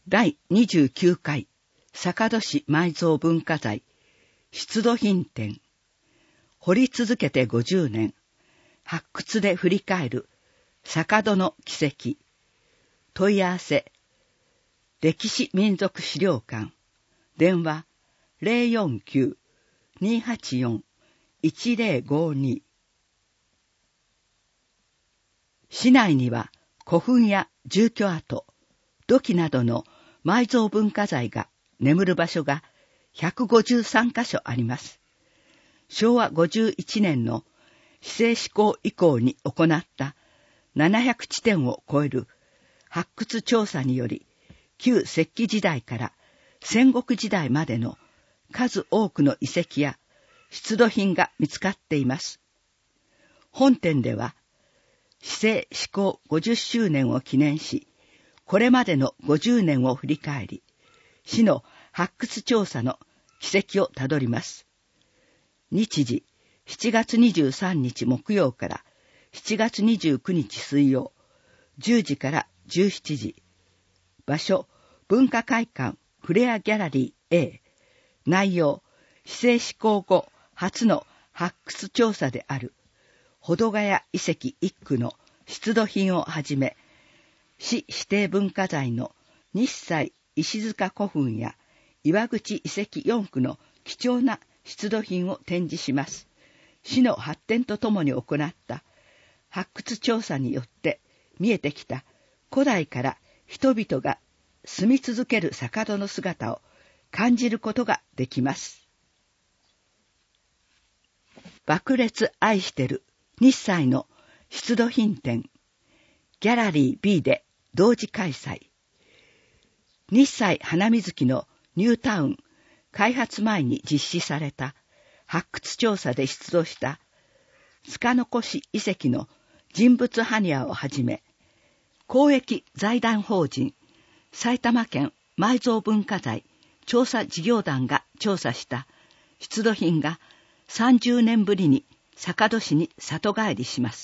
第29回坂戸市埋蔵文化財出土品展、掘り続けて50年、発掘で振り返る坂戸の奇跡。問い合わせ、歴史民族資料館、電話 049-284-1052。市内には古墳や住居跡、土器などの埋蔵文化財が眠る場所が153カ所あります。昭和51年の市政施行以降に行った700地点を超える発掘調査により、旧石器時代から戦国時代までの数多くの遺跡や出土品が見つかっています。本展では、市政施行50周年を記念し、これまでの50年を振り返り、市の発掘調査の軌跡をたどります。日時、7月23日木曜から7月29日水曜、10時から17時。場所、文化会館フレアギャラリー A。内容、市政施行後初の発掘調査である、保土ヶ谷遺跡1区の出土品をはじめ、市指定文化財の日西石塚古墳や岩口遺跡4区の貴重な出土品を展示します。市の発展とともに行った発掘調査によって見えてきた古代から人々が住み続ける坂戸の姿を感じることができます。爆裂愛してる日西の出土品展、ギャラリー B で同時開催。日西花水木のニュータウン開発前に実施された発掘調査で出土した塚の越遺跡の人物埴輪をはじめ、公益財団法人埼玉県埋蔵文化財調査事業団が調査した出土品が30年ぶりに坂戸市に里帰りします。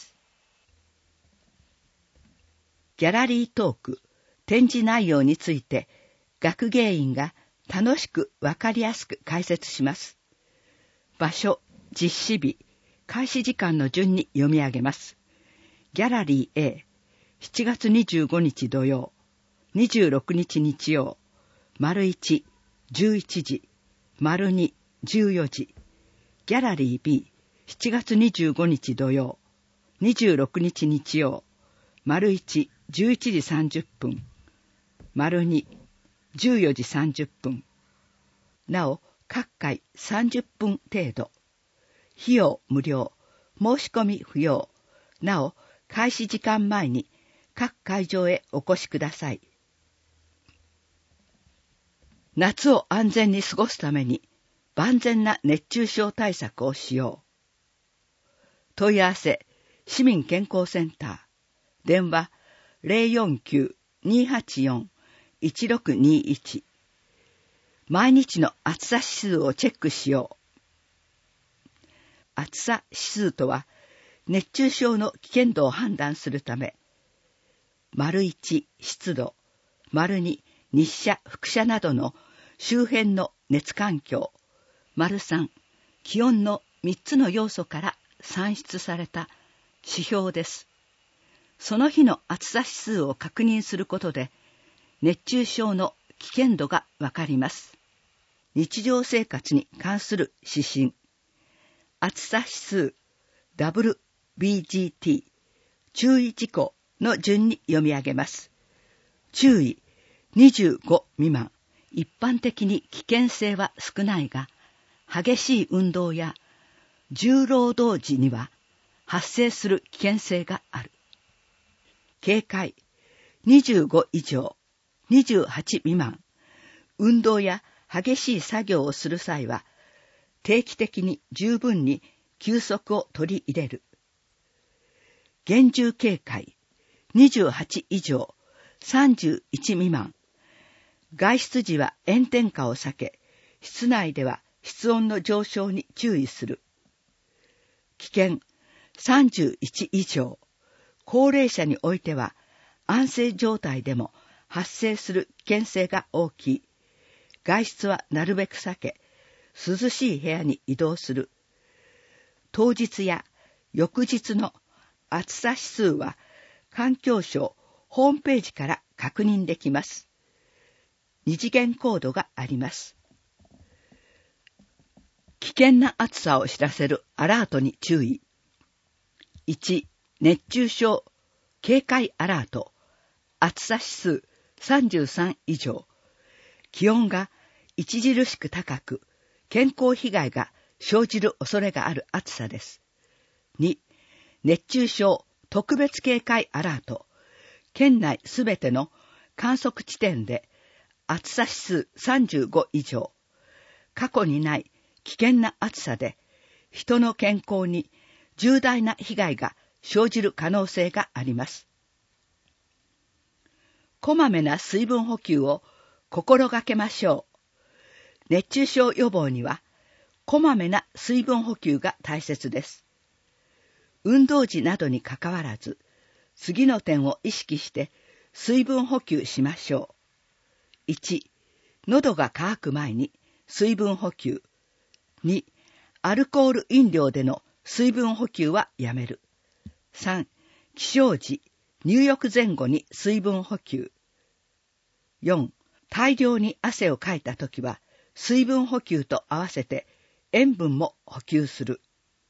ギャラリートーク、展示内容について学芸員が楽しくわかりやすく解説します。場所、実施日、開始時間の順に読み上げます。ギャラリー A、7月25日土曜、26日日曜、1、11時、2、14時。ギャラリー B、7月25日土曜、26日日曜、1、11時30分、2、14時30分。なお、各回30分程度。費用無料、申し込み不要。なお、開始時間前に各会場へお越しください。夏を安全に過ごすために万全な熱中症対策をしよう。問い合わせ、市民健康センター。電話、049-284-1621。毎日の暑さ指数をチェックしよう。暑さ指数とは、熱中症の危険度を判断するため、1、湿度、2、日射、輻射などの周辺の熱環境、3、気温の3つの要素から算出された指標です。その日の暑さ指数を確認することで、熱中症の危険度がわかります。日常生活に関する指針。暑さ指数 WBGT 注意事項の順に読み上げます。注意、25未満。一般的に危険性は少ないが、激しい運動や重労働時には発生する危険性がある。警戒、25以上、28未満。運動や激しい作業をする際は、定期的に十分に休息を取り入れる。厳重警戒、28以上、31未満。外出時は炎天下を避け、室内では室温の上昇に注意する。危険、31以上。高齢者においては安静状態でも発生する危険性が大きい。外出はなるべく避け、涼しい部屋に移動する。当日や翌日の暑さ指数は環境省ホームページから確認できます。二次元コードがあります。危険な暑さを知らせるアラートに注意。1、熱中症警戒アラート。暑さ指数33以上。気温が著しく高く、健康被害が生じる恐れがある暑さです。2、熱中症特別警戒アラート。県内すべての観測地点で暑さ指数35以上。過去にない危険な暑さで人の健康に重大な被害が生じる可能性があります。こまめな水分補給を心がけましょう。熱中症予防にはこまめな水分補給が大切です。運動時などにかかわらず、次の点を意識して水分補給しましょう。1、喉が渇く前に水分補給。2、アルコール飲料での水分補給はやめる。3、起床時、入浴前後に水分補給。4、大量に汗をかいたときは、水分補給と合わせて塩分も補給する。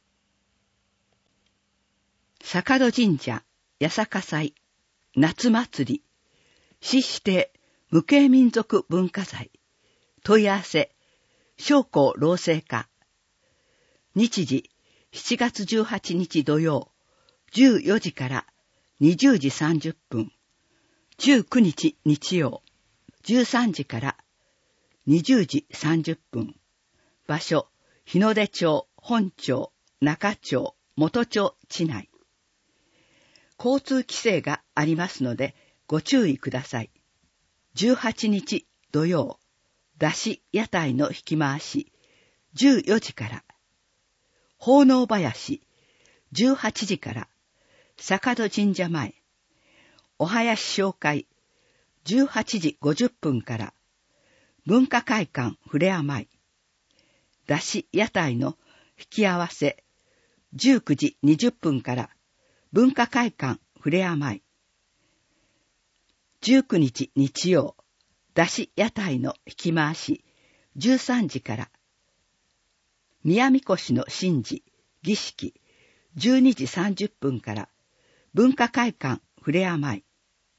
坂戸神社八坂祭夏祭り市指定無形民族文化財問い合わせ商工労政課日時7月18日土曜14時から20時30分19日日曜13時から20時30分場所日の出町本町中町元町地内交通規制がありますのでご注意ください。18日土曜、出し屋台の引き回し、14時から。奉納林、18時から。坂戸神社前。お囃子紹介、18時50分から。文化会館ふれあまい。出し屋台の引き合わせ、19時20分から。文化会館ふれあまい。19日日曜、出し屋台の引き回し、13時から。宮神輿の神事、儀式、12時30分から。文化会館ふれあまい。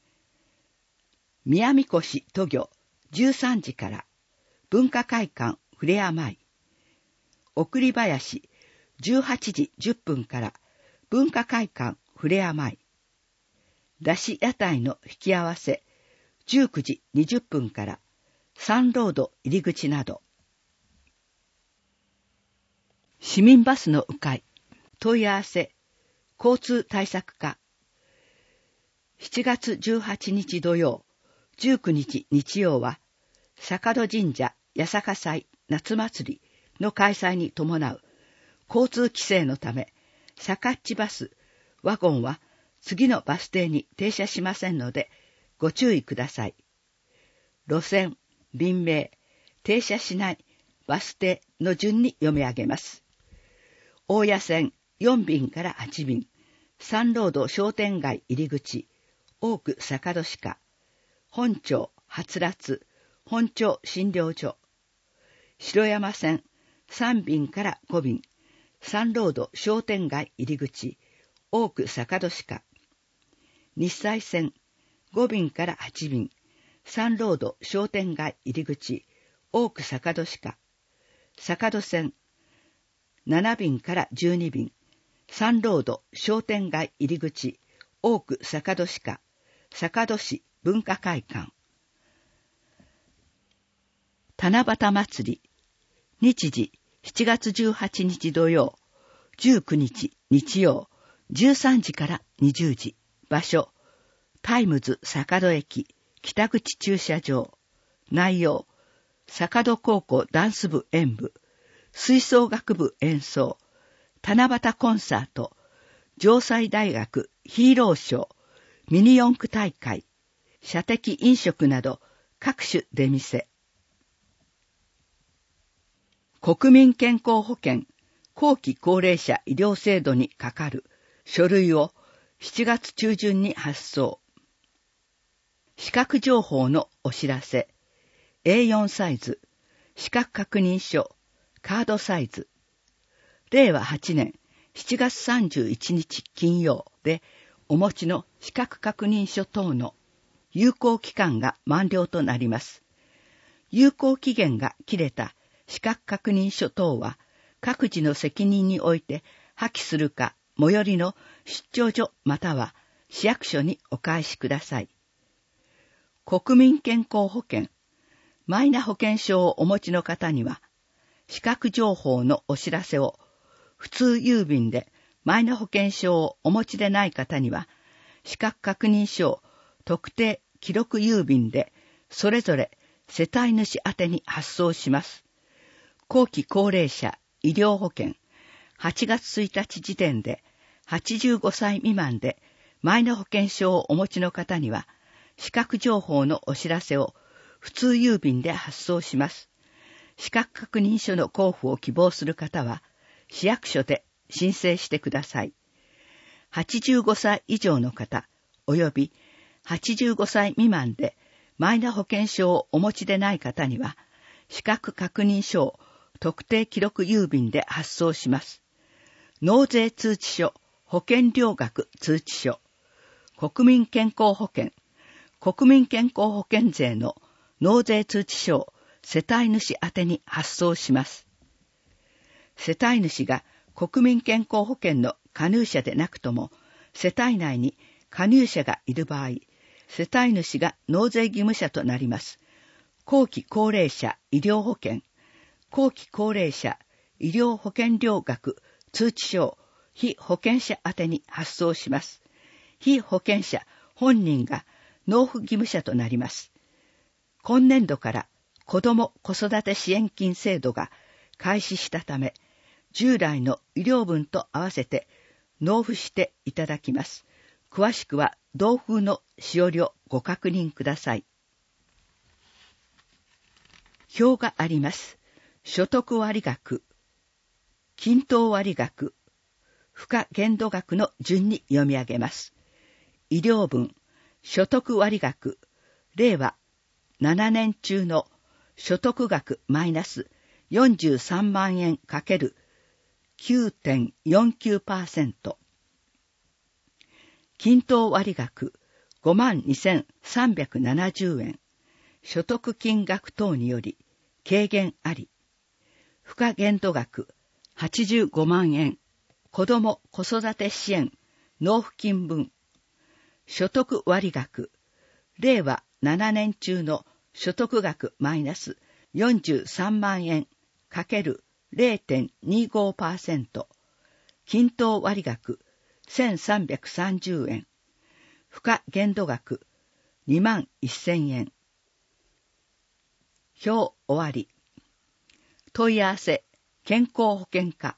宮神輿渡御、13時から。文化会館ふれあまい。送り林、18時10分から。文化会館ふれあまい。出し屋台の引き合わせ、19時20分から、サンロード入り口など。市民バスの迂回、問い合わせ、交通対策課。7月18日土曜、19日日曜は、坂戸神社八坂祭夏祭りの開催に伴う交通規制のため、坂っちバス、ワゴンは次のバス停に停車しませんのでご注意ください。路線、便名、停車しないバス停の順に読み上げます。大谷線4便から8便、サンロード商店街入り口、大久坂戸歯科、本町はつらつ、本町診療所、城山線3便から5便、サンロード商店街入り口、大久坂戸歯科、日西線5便から8便、サンロード商店街入り口、大久坂戸歯科、坂戸線7便から12便、サンロード商店街入り口、大久坂戸歯科、坂戸市文化会館。七夕祭り、日時7月18日土曜、19日日曜、13時から20時、場所、タイムズ坂戸駅、北口駐車場、内容、坂戸高校ダンス部演舞、吹奏楽部演奏、七夕コンサート、城西大学ヒーローショー、ミニ四駆大会、 射的飲食など各種出店。国民健康保険後期高齢者医療制度にかかる書類を7月中旬に発送。資格情報のお知らせ。A4 サイズ、資格確認書、カードサイズ。令和8年7月31日金曜でお持ちの資格確認書等の有効期間が満了となります。有効期限が切れた資格確認書等は各自の責任において破棄するか最寄りの出張所または市役所にお返しください。国民健康保険、マイナ保険証をお持ちの方には、資格情報のお知らせを普通郵便でマイナ保険証をお持ちでない方には、資格確認書を特定記録郵便でそれぞれ世帯主宛に発送します。後期高齢者医療保険、8月1日時点で85歳未満でマイナ保険証をお持ちの方には、資格情報のお知らせを普通郵便で発送します。資格確認書の交付を希望する方は、市役所で申請してください。85歳以上の方、および85歳未満でマイナ保険証をお持ちでない方には、資格確認書を特定記録郵便で発送します。納税通知書、保険料額通知書、国民健康保険、国民健康保険税の納税通知書を世帯主宛に発送します。世帯主が国民健康保険の加入者でなくとも、世帯内に加入者がいる場合、世帯主が納税義務者となります。後期高齢者医療保険、後期高齢者医療保険料額通知書を被保険者宛に発送します。被保険者本人が納付義務者となります。今年度から子ども子育て支援金制度が開始したため、従来の医療分と合わせて納付していただきます。詳しくは同封のしおりをご確認ください。表があります。所得割額、均等割額、付加限度額の順に読み上げます。医療分、所得割額、令和7年中の所得額マイナス43万円かける 9.49%。均等割額52,370円。所得金額等により軽減あり。付加限度額85万円。子ども子育て支援納付金分。所得割額、令和7年中の所得額マイナス43万円かける 0.25%。均等割額1,330円。付加限度額21,000円。表終わり。問い合わせ、健康保険課。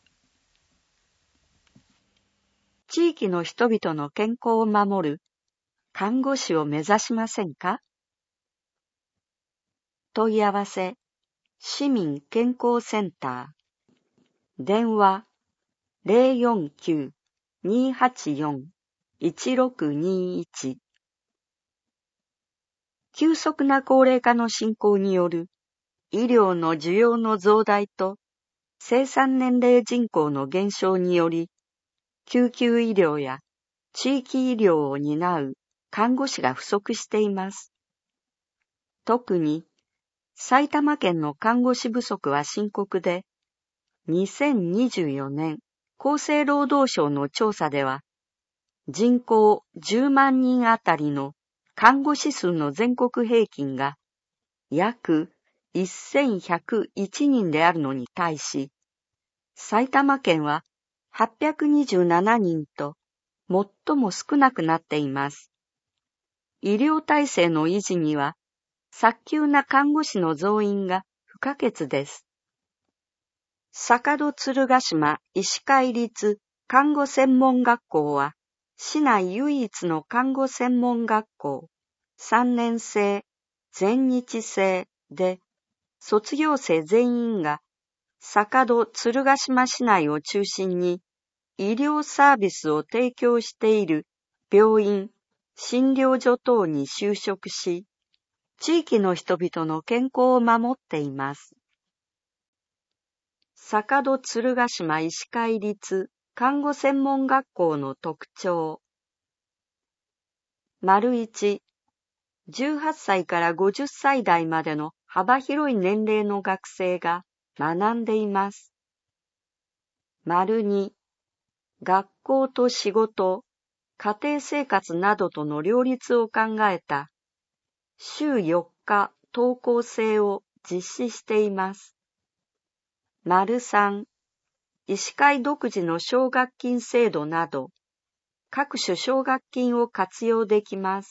地域の人々の健康を守る看護師を目指しませんか？問い合わせ、市民健康センター。電話、049-284-1621。急速な高齢化の進行による医療の需要の増大と生産年齢人口の減少により、救急医療や地域医療を担う看護師が不足しています。特に埼玉県の看護師不足は深刻で、2024年厚生労働省の調査では、人口10万人あたりの看護師数の全国平均が約1101人であるのに対し、埼玉県は827人と最も少なくなっています。医療体制の維持には、早急な看護師の増員が不可欠です。坂戸鶴ヶ島医師会立看護専門学校は、市内唯一の看護専門学校、 3年制、全日制で、卒業生全員が坂戸鶴ヶ島市内を中心に医療サービスを提供している病院、診療所等に就職し、地域の人々の健康を守っています。坂戸鶴ヶ島医師会立看護専門学校の特徴。1、18歳から50歳代までの幅広い年齢の学生が学んでいます。2、学校と仕事、家庭生活などとの両立を考えた週4日登校制を実施しています。3、医師会独自の奨学金制度など、各種奨学金を活用できます。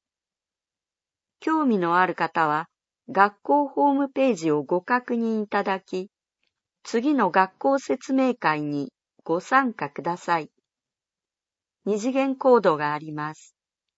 興味のある方は、学校ホームページをご確認いただき、次の学校説明会にご参加ください。二次元コードがあります。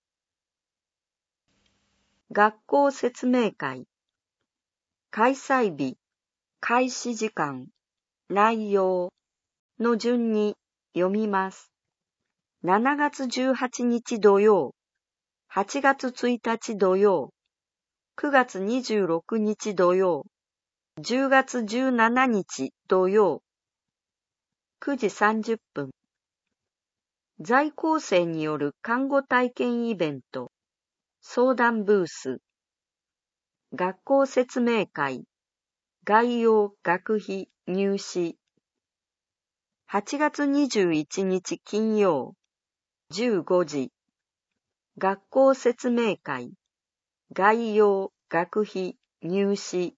学校説明会。開催日、開始時間、内容の順に読みます。7月18日土曜、8月1日土曜、9月26日土曜、10月17日土曜、9時30分。在校生による看護体験イベント、相談ブース、学校説明会、概要学費入試。8月21日金曜、15時、学校説明会、概要学費入試。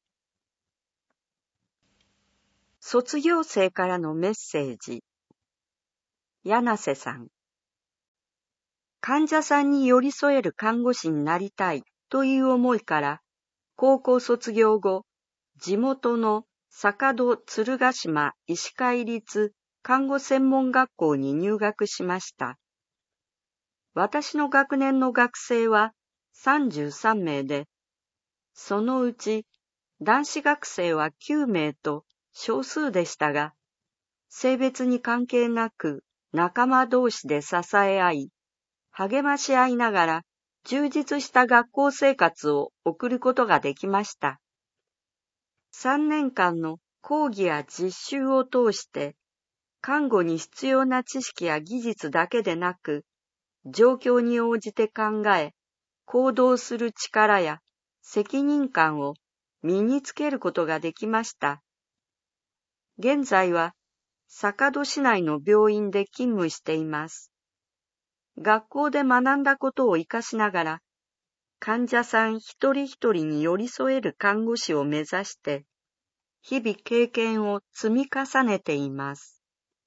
卒業生からのメッセージ。柳瀬さん。患者さんに寄り添える看護師になりたいという思いから、高校卒業後、地元の坂戸鶴ヶ島医師会立看護専門学校に入学しました。私の学年の学生は33名で、そのうち男子学生は9名と少数でしたが、性別に関係なく仲間同士で支え合い、励まし合いながら充実した学校生活を送ることができました。3年間の講義や実習を通して、看護に必要な知識や技術だけでなく、状況に応じて考え、行動する力や責任感を身につけることができました。現在は坂戸市内の病院で勤務しています。学校で学んだことを活かしながら、患者さん一人一人に寄り添える看護師を目指して、日々経験を積み重ねています。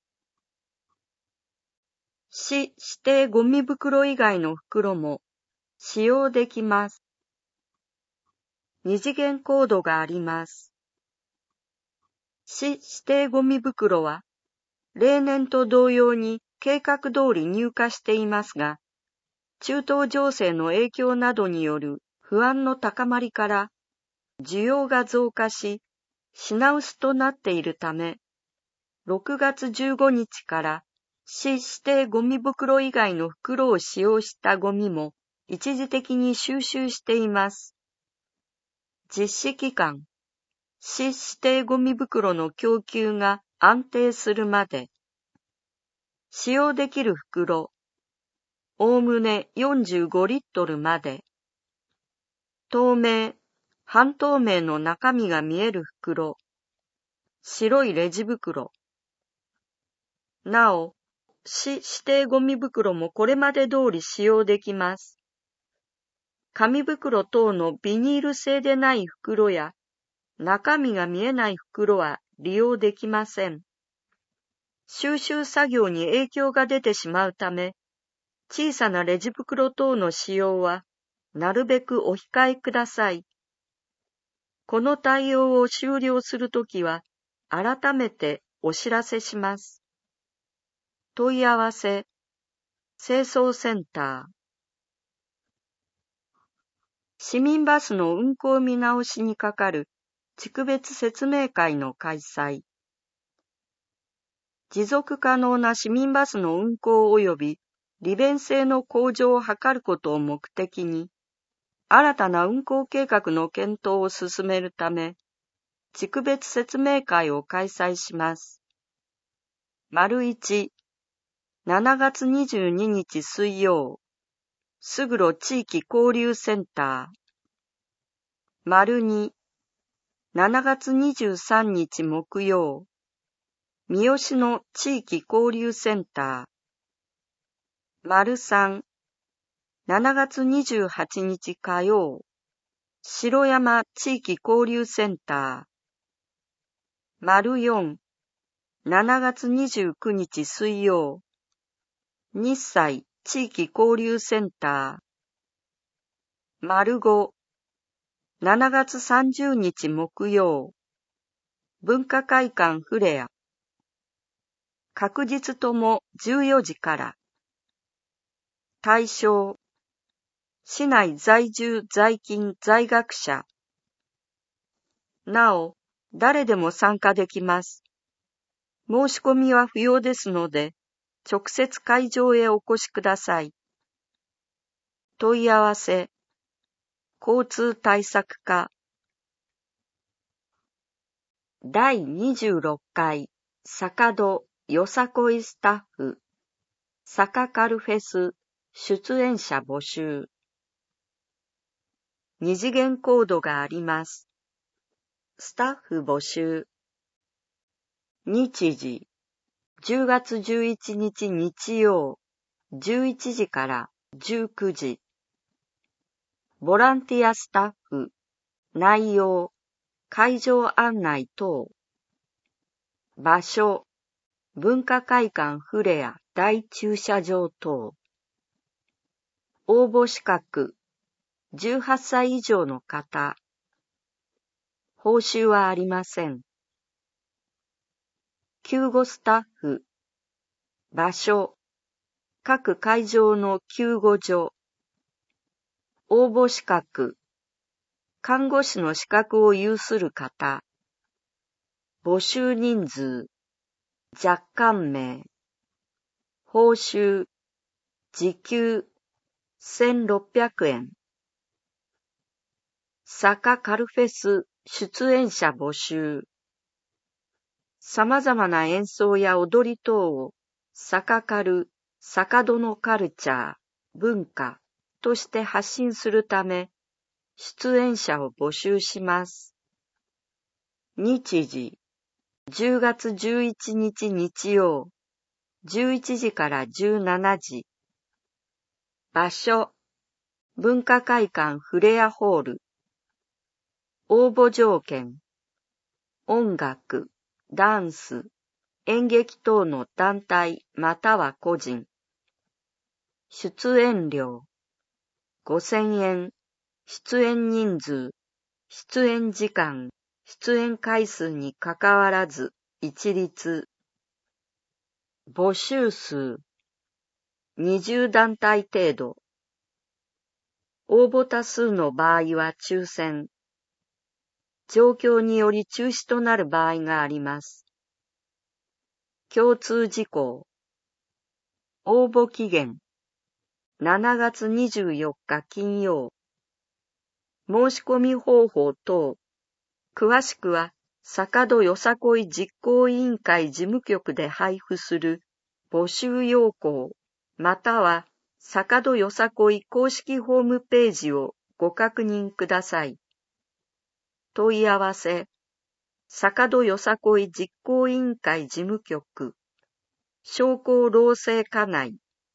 市指定ゴミ袋以外の袋も使用できます。二次元コードがあります。市指定ゴミ袋は、例年と同様に計画通り入荷していますが、中東情勢の影響などによる不安の高まりから、需要が増加し、品薄となっているため、6月15日から市指定ゴミ袋以外の袋を使用したゴミも一時的に収集しています。実施期間、市指定ゴミ袋の供給が安定するまで、使用できる袋、おおむね45リットルまで、透明、半透明の中身が見える袋、白いレジ袋。なお、市指定ゴミ袋もこれまで通り使用できます。紙袋等のビニール製でない袋や、中身が見えない袋は利用できません。収集作業に影響が出てしまうため、小さなレジ袋等の使用は、なるべくお控えください。この対応を終了するときは、改めてお知らせします。問い合わせ、清掃センター。 市民バスの運行見直しにかかる地区別説明会の開催。持続可能な市民バスの運行及び利便性の向上を図ることを目的に、新たな運行計画の検討を進めるため、地区別説明会を開催します。1、7月22日水曜、すぐろ地域交流センター。2、7月23日木曜、三好の地域交流センター。3、7月28日火曜、城山地域交流センター。4、7月29日水曜、日西地域交流センター。5、7月30日木曜、文化会館フレア。確実とも14時から。対象、市内在住在勤在学者。なお、誰でも参加できます。申し込みは不要ですので、直接会場へお越しください。問い合わせ、交通対策課。第26回坂戸よさこいスタッフ坂カルフェス出演者募集。二次元コードがあります。スタッフ募集。日時、10月11日日曜、11時から19時。ボランティアスタッフ、内容、会場案内等。場所、文化会館フレア大駐車場等。応募資格、18歳以上の方。報酬はありません。救護スタッフ、場所、各会場の救護所。応募資格、看護師の資格を有する方。募集人数、若干名。報酬、時給、1600円。坂カルフェス出演者募集。様々な演奏や踊り等を坂カル、坂戸のカルチャー、文化として発信するため、出演者を募集します。日時、10月11日日曜、11時から17時。場所、文化会館フレアホール。応募条件、音楽、ダンス、演劇等の団体または個人。出演料、5000円。出演人数、出演時間、出演回数にかかわらず一律。募集数、20団体程度。応募多数の場合は抽選。状況により中止となる場合があります。共通事項。応募期限。7月24日金曜。申し込み方法等。詳しくは、坂戸よさこい実行委員会事務局で配布する募集要項、または坂戸よさこい公式ホームページをご確認ください。問い合わせ、坂戸よさこい実行委員会事務局、商工労政課内。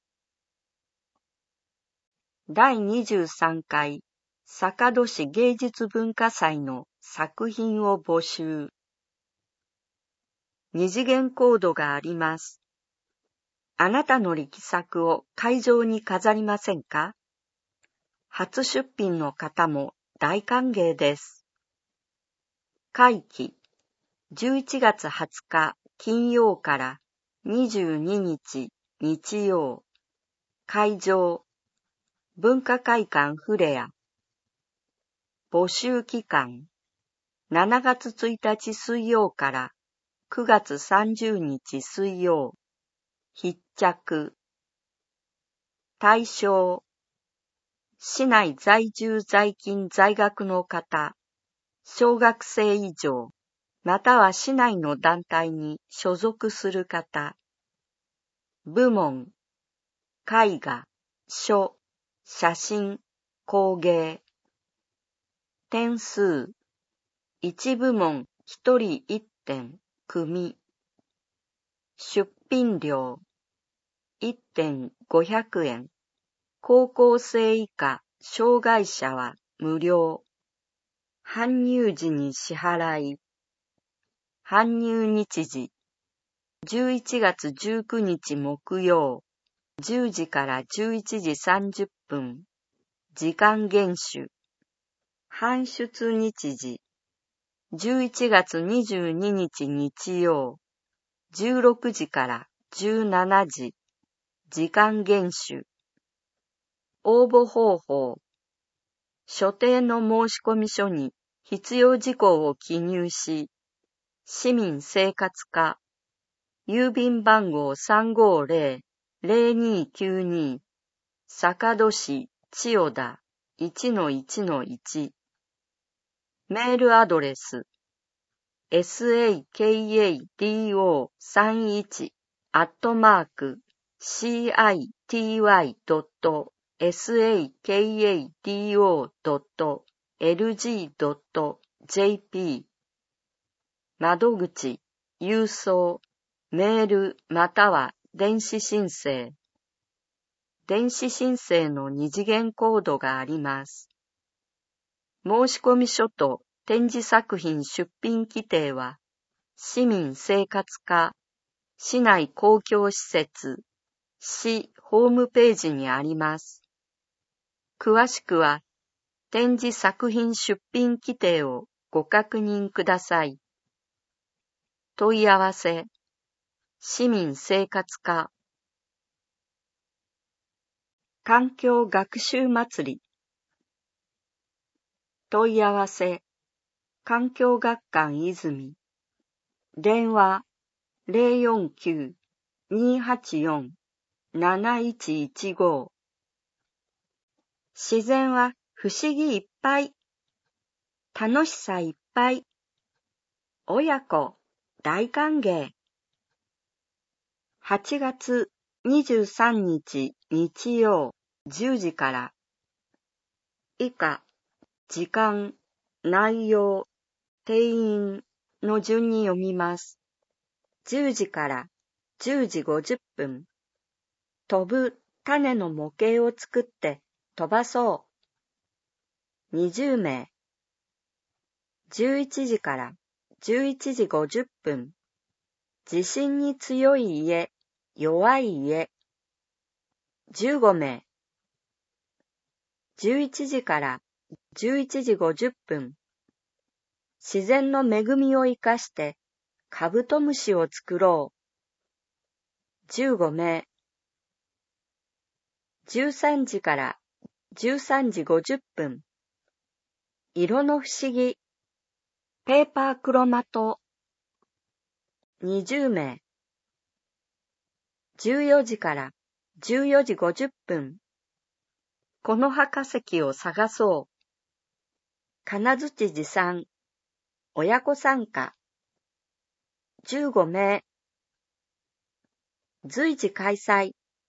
第23回坂戸市芸術文化祭の作品を募集。二次元コードがあります。あなたの力作を会場に飾りませんか？初出品の方も大歓迎です。会期、11月20日金曜から22日日曜。会場、文化会館フレア。 募集期間、7月1日水曜から9月30日水曜。必着。対象。市内在住在勤在学の方、小学生以上、または市内の団体に所属する方。部門。絵画、書、写真、工芸。点数。1部門1人1点、組。出品料。1点500円。高校生以下、障害者は無料。搬入時に支払い。搬入日時。11月19日木曜。10時から11時30分。時間厳守。搬出日時。11月22日日曜。16時から17時。時間厳守。応募方法。所定の申込書に必要事項を記入し、市民生活課、郵便番号 350-0292、坂戸市千代田 1-1-1。メールアドレス、sakado.city.sakado.lg.jp。 窓口、郵送、メールまたは電子申請。電子申請の二次元コードがあります。申込書と展示作品出品規定は、市民生活課、市内公共施設、市ホームページにあります。詳しくは、展示作品出品規定をご確認ください。問い合わせ、市民生活課。環境学習祭り。問い合わせ、環境学館泉。電話、049-284-7115。自然は不思議いっぱい。楽しさいっぱい。親子、大歓迎。8月23日日曜10時から。以下、時間、内容、定員の順に読みます。10時から10時50分。飛ぶ種の模型を作って飛ばそう。20名。11時から11時50分。地震に強い家、弱い家。15名。11時から11時50分。自然の恵みを生かしてカブトムシを作ろう。15名。13時から13時50分。色の不思議。ペーパークロマト。20名。14時から14時50分。この墓石を探そう。金槌持参。親子参加。15名。随時開催。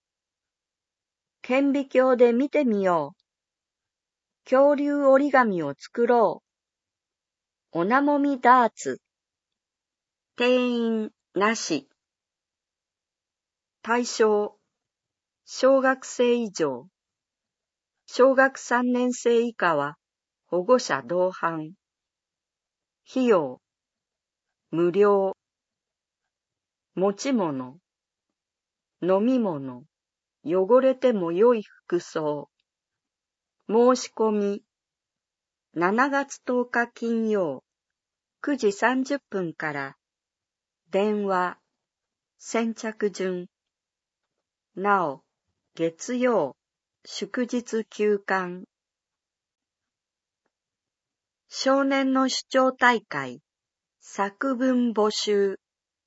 顕微鏡で見てみよう。恐竜折り紙を作ろう。おなもみダーツ。定員なし。対象。小学生以上。小学3年生以下は保護者同伴。費用。無料。持ち物。飲み物。汚れても良い服装。申し込み。7月10日金曜、9時30分から。電話。先着順。なお、月曜、祝日休館。 少年の主張大会作文募集。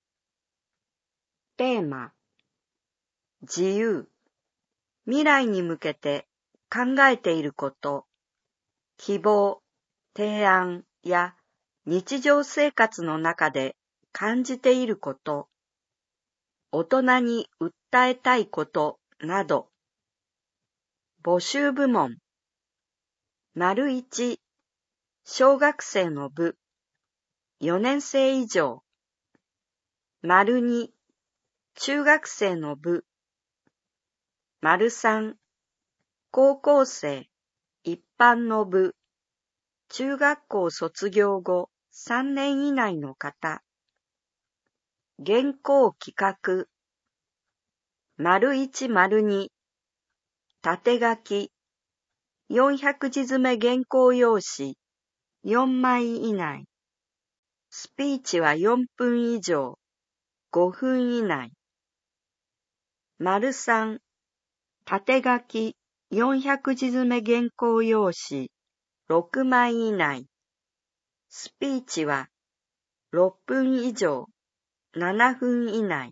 テーマ、自由。未来に向けて考えていること、希望、提案や日常生活の中で感じていること、大人に訴えたいことなど。募集部門。1、小学生の部、4年生以上。2、中学生の部。3、高校生、一般の部。中学校卒業後3年以内の方。原稿企画。1、2、縦書き。400字詰め原稿用紙4枚以内。スピーチは4分以上、5分以内。3、縦書き400字詰め原稿用紙6枚以内。スピーチは6分以上、7分以内。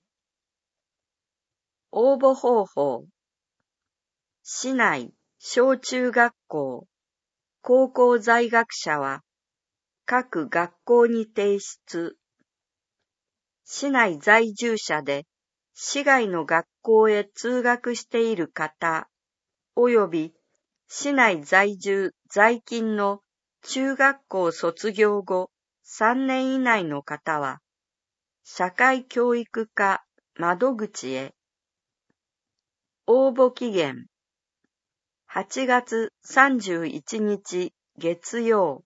応募方法。市内小中学校、高校在学者は各学校に提出。市内在住者で市外の学校へ通学している方、および市内在住在勤の中学校卒業後3年以内の方は、社会教育課窓口へ。応募期限。8月31日月曜。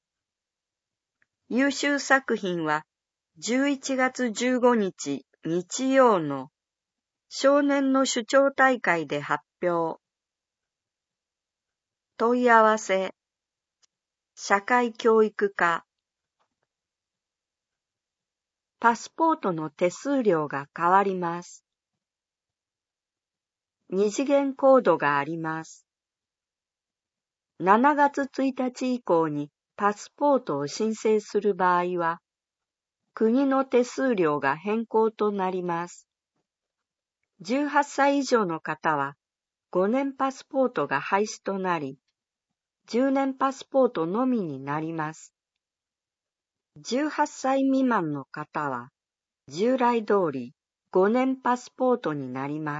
優秀作品は11月15日日曜の少年の主張大会で発表。問い合わせ。社会教育課。パスポートの手数料が変わります。二次元コードがあります。7月1日以降にパスポートを申請する場合は、国の手数料が変更となります。18歳以上の方は5年パスポートが廃止となり、10年パスポートのみになります。18歳未満の方は従来通り5年パスポートになります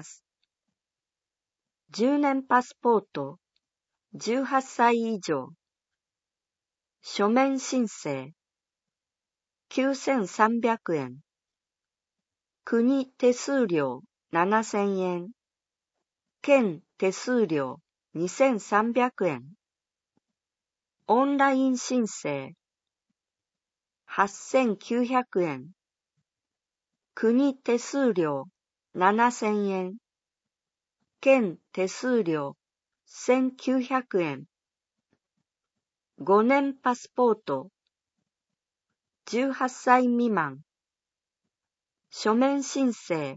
。10年パスポート、18歳以上。書面申請。9300円。国手数料7000円。県手数料2300円。オンライン申請。8900円。国手数料7000円。県手数料1900円。5年パスポート。18歳未満。書面申請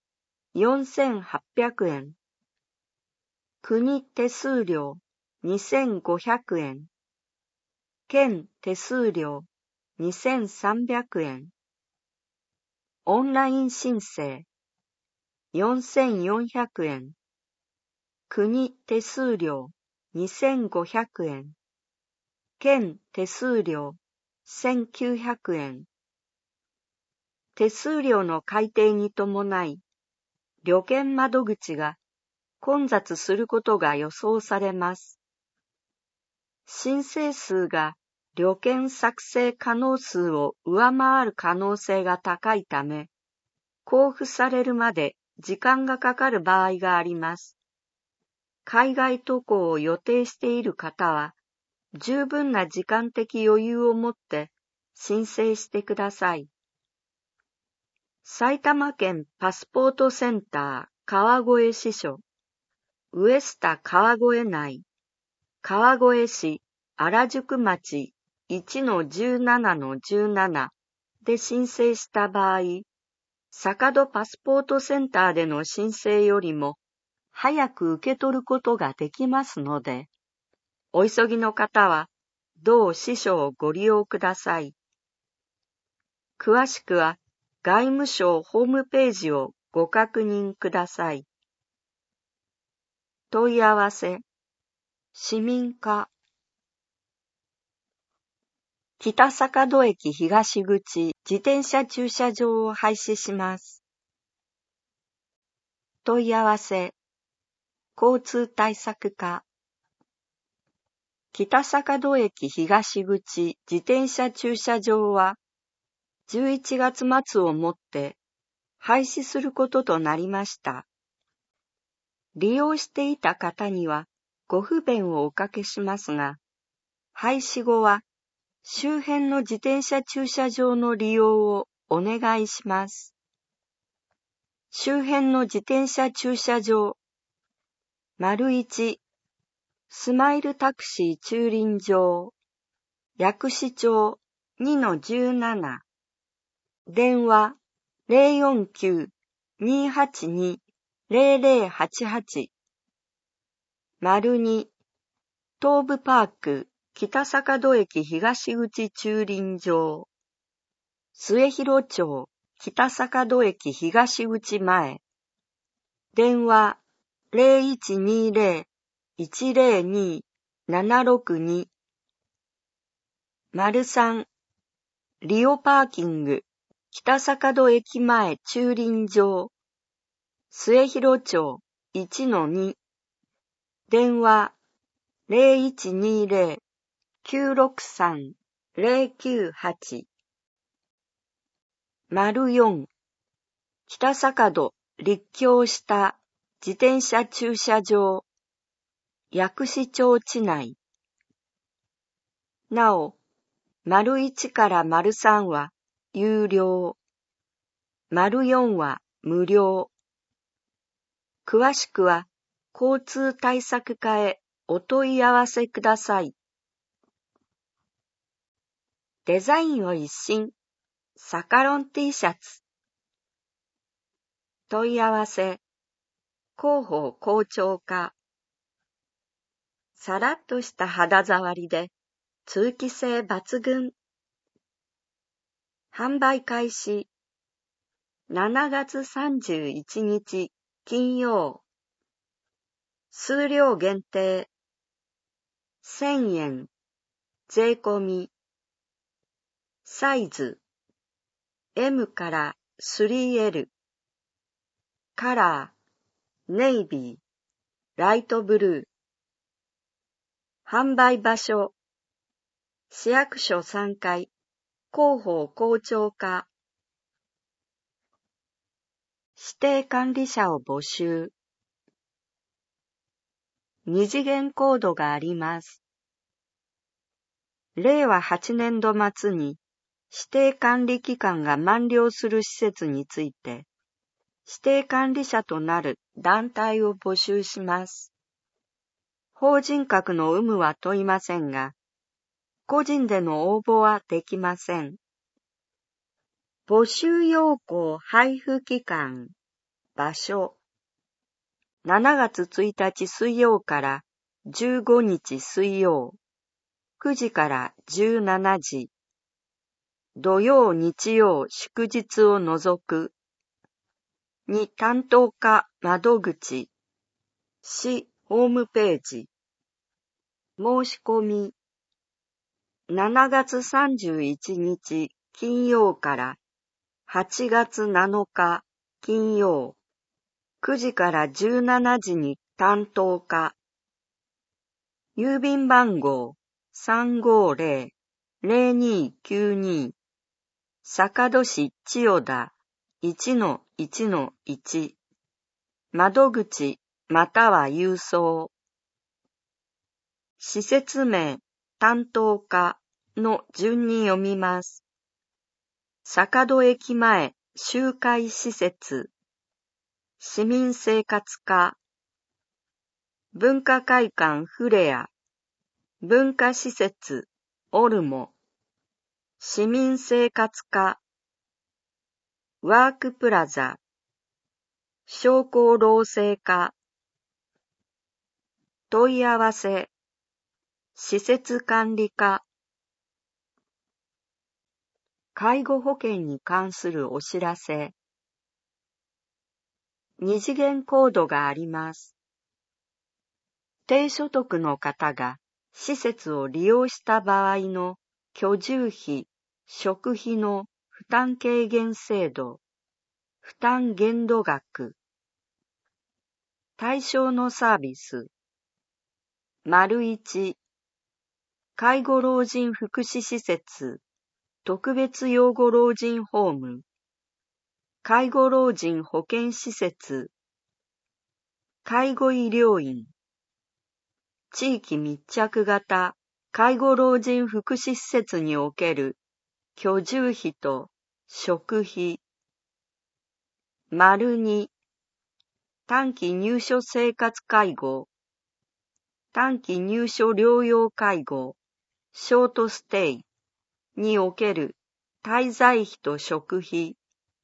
4800円。国手数料2500円。県手数料2300円。オンライン申請4400円。国手数料2500円。県手数料1900円。手数料の改定に伴い、旅券窓口が混雑することが予想されます。申請数が旅券作成可能数を上回る可能性が高いため、交付されるまで時間がかかる場合があります。海外渡航を予定している方は、十分な時間的余裕を持って申請してください。埼玉県パスポートセンター川越支所、ウエスタ川越内、川越市原宿町 1-17-17 で申請した場合、坂戸パスポートセンターでの申請よりも早く受け取ることができますので、お急ぎの方は同司書をご利用ください。詳しくは外務省ホームページをご確認ください。問い合わせ、市民課。北坂戸駅東口自転車駐車場を廃止します。問い合わせ、交通対策課。北坂戸駅東口自転車駐車場は11月末をもって廃止することとなりました。利用していた方にはご不便をおかけしますが、廃止後は周辺の自転車駐車場の利用をお願いします。周辺の自転車駐車場、1、スマイルタクシー駐輪場、薬師町 2-17、電話 049-282-0088、2、東武パーク北坂戸駅東口駐輪場、末広町北坂戸駅東口前、電話 0120-102-762、3、リオパーキング北坂戸駅前駐輪場、末広町 1-2、電話 0120-963-098、4、北坂戸立教下自転車駐車場、薬師町地内。なお、1から3は有料、4は無料。詳しくは交通対策課へお問い合わせください。デザインを一新、サカロン T シャツ。問い合わせ、広報校長課。さらっとした肌触りで通気性抜群。販売開始。7月31日金曜。数量限定。1000円。税込み。サイズ。M から 3L。カラー。ネイビー。ライトブルー。販売場所。市役所3階。広報校長課。指定管理者を募集。2次元コードがあります。令和8年度末に指定管理期間が満了する施設について、指定管理者となる団体を募集します。法人格の有無は問いませんが、個人での応募はできません。募集要項配布期間、場所。7月1日水曜から15日水曜、9時から17時。土曜日曜祝日を除く。2担当課窓口。市ホームページ。申し込み。7月31日金曜から8月7日金曜、9時から17時に担当課。郵便番号 350-0292 坂戸市千代田 1-1-1 窓口または郵送。施設名担当課の順に読みます。坂戸駅前集会施設、市民生活課、文化会館フレア、文化施設オルモ、市民生活課、ワークプラザ、商工労政課。問い合わせ、施設管理課。 介護保険に関するお知らせ。二次元コードがあります。低所得の方が施設を利用した場合の居住費、食費の負担軽減制度、負担限度額。対象のサービス。1、介護老人福祉施設、特別養護老人ホーム、介護老人保健施設、介護医療院、地域密着型介護老人福祉施設における居住費と食費。2、短期入所生活介護、短期入所療養介護、ショートステイにおける滞在費と食費。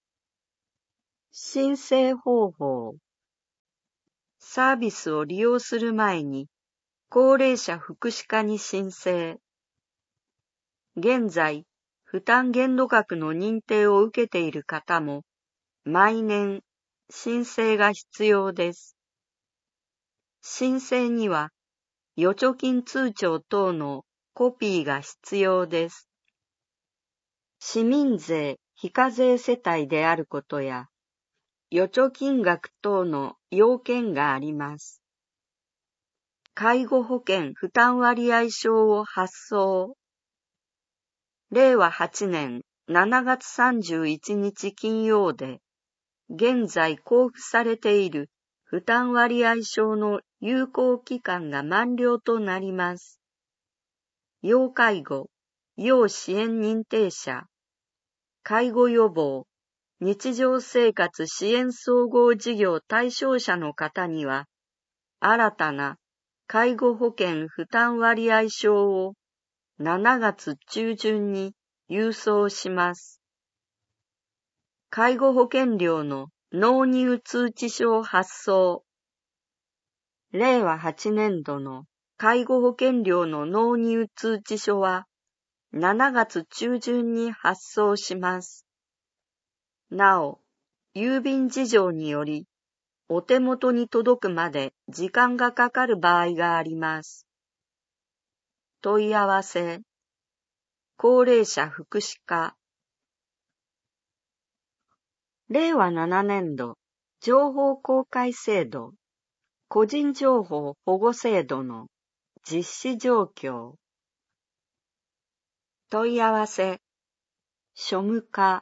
申請方法。サービスを利用する前に、高齢者福祉課に申請。現在、負担限度額の認定を受けている方も、毎年、申請が必要です。申請には、預貯金通帳等のコピーが必要です。市民税非課税世帯であることや、預貯金額等の要件があります。介護保険負担割合証を発送。令和8年7月31日金曜で、現在交付されている負担割合証の有効期間が満了となります。要介護、要支援認定者、介護予防、日常生活支援総合事業対象者の方には、新たな介護保険負担割合証を7月中旬に郵送します。介護保険料の納入通知書発送。令和8年度の介護保険料の納入通知書は7月中旬に発送します。なお、郵便事情により、お手元に届くまで時間がかかる場合があります。問い合わせ。高齢者福祉課。令和7年度情報公開制度、個人情報保護制度の実施状況。問い合わせ。庶務課。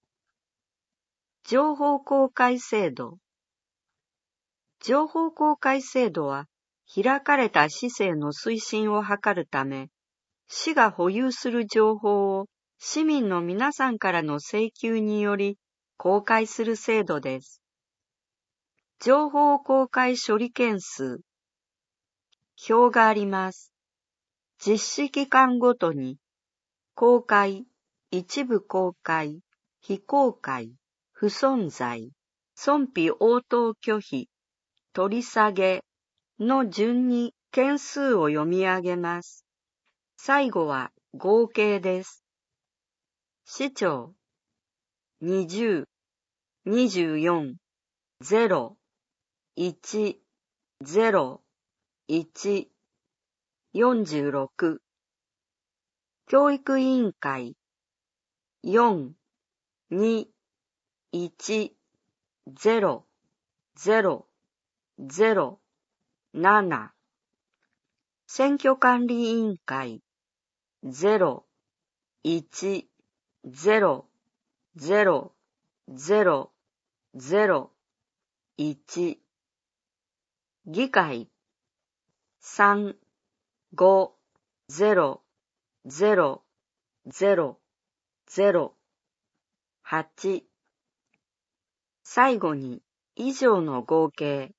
情報公開制度。情報公開制度は、開かれた市政の推進を図るため、市が保有する情報を市民の皆さんからの請求により公開する制度です。情報公開処理件数。表があります。実施期間ごとに、公開、一部公開、非公開、不存在、存否応答拒否、取り下げの順に件数を読み上げます。最後は合計です。市長20、24、0、1、0、1、46。教育委員会4、2、1、0、0、0、7。選挙管理委員会0、1、0、0、0、0、1。議会3、5、0、0、0、0、8。最後に以上の合計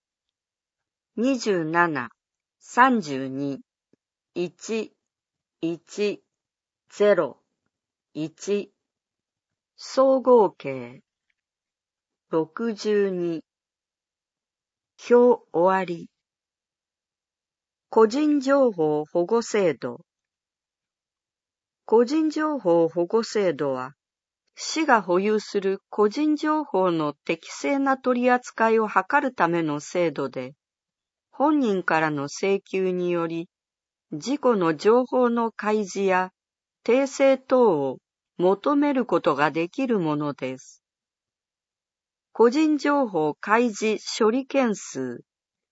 27、32、1、1、0、1。総合計62。表終わり。個人情報保護制度。個人情報保護制度は、 市が保有する個人情報の適正な取り扱いを図るための制度で、本人からの請求により、自己の情報の開示や訂正等を求めることができるものです。個人情報開示処理件数。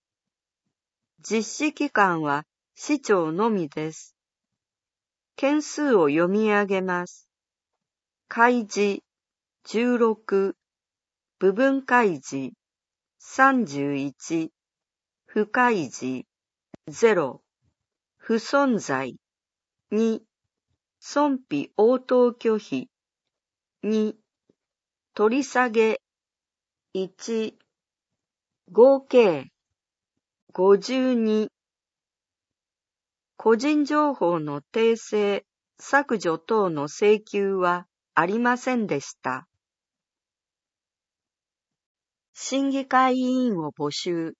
実施機関は市長のみです。件数を読み上げます。開示16、部分開示31、不開示0、不存在2、損否応答拒否2、取り下げ1、合計52。個人情報の訂正、削除等の請求はありませんでした。審議会委員を募集。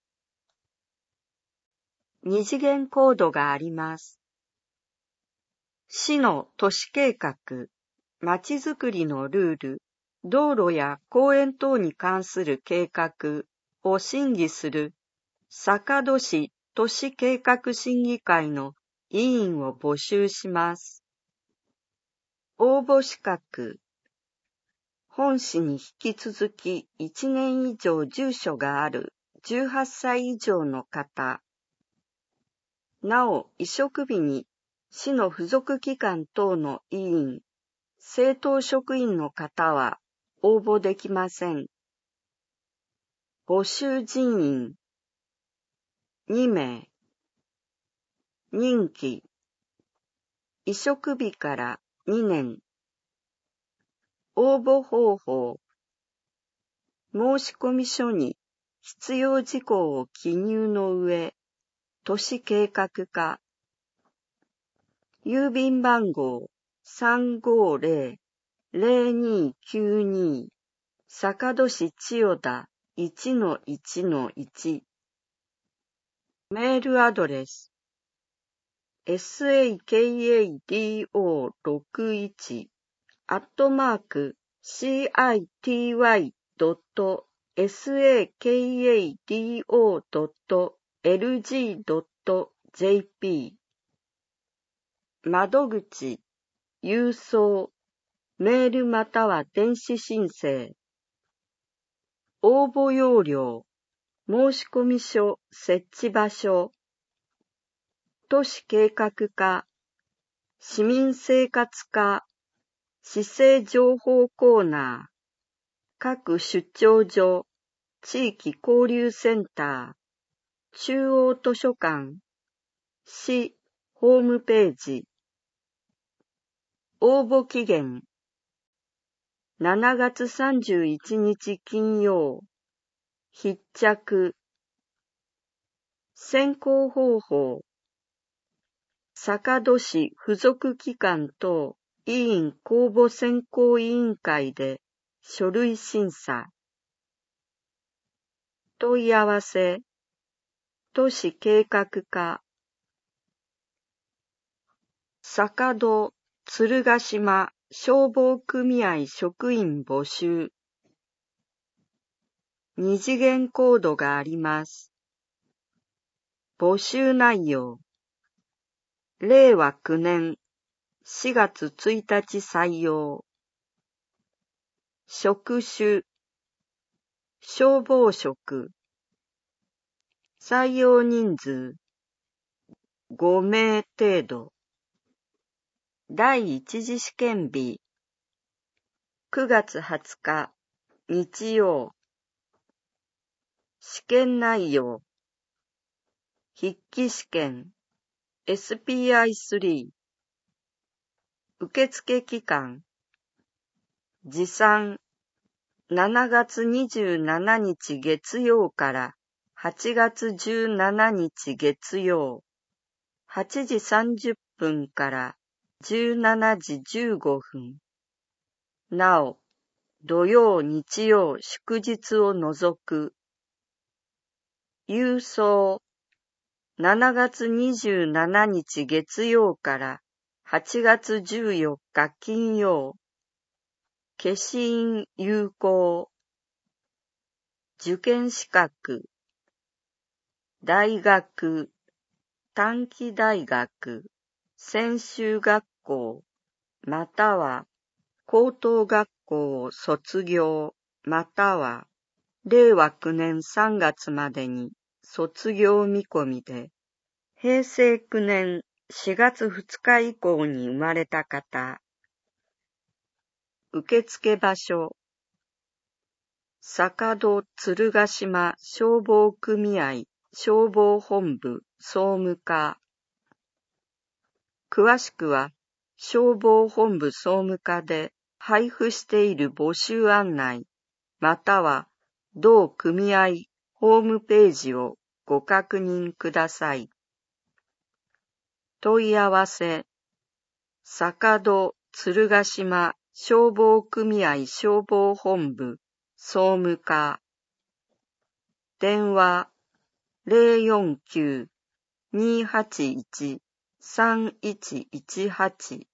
二次元コードがあります。市の都市計画、まちづくりのルール、道路や公園等に関する計画を審議する坂戸市都市計画審議会の委員を募集します。応募資格。本市に引き続き1年以上住所がある18歳以上の方。なお、委嘱日に市の付属機関等の委員、政党職員の方は応募できません。募集人員。2名。任期。委嘱日から2年。応募方法。申込書に必要事項を記入の上、都市計画課。郵便番号350-0292坂戸市千代田 1-1-1 メールアドレス sakado.city.sakado.lg.jp 窓口、郵送、メールまたは電子申請。応募要領、申込書設置場所。都市計画課、市民生活課、市政情報コーナー、各出張所、地域交流センター、中央図書館、市ホームページ。応募期限7月31日金曜。必着。選考方法。坂戸市付属機関等委員公募選考委員会で書類審査。問い合わせ。都市計画課。坂戸鶴ヶ島消防組合職員募集。二次元コードがあります。募集内容。令和9年4月1日採用。職種。消防職。採用人数。5名程度。第一次試験日。9月20日、日曜。試験内容。筆記試験。SPI3。受付期間。持参。7月27日月曜から8月17日月曜。8時30分から17時15分。なお、土曜、日曜、祝日を除く。郵送。7月27日月曜から8月14日金曜。 消印有効、受験資格、大学、短期大学、専修学校、または高等学校を卒業、または令和9年3月までに卒業見込みで、平成9年4月2日以降に生まれた方、受付場所、坂戸鶴ヶ島消防組合消防本部総務課。詳しくは消防本部総務課で配布している募集案内、または同組合ホームページをご確認ください。問い合わせ、坂戸鶴ヶ島消防組合消防本部総務課。電話 049-281-3118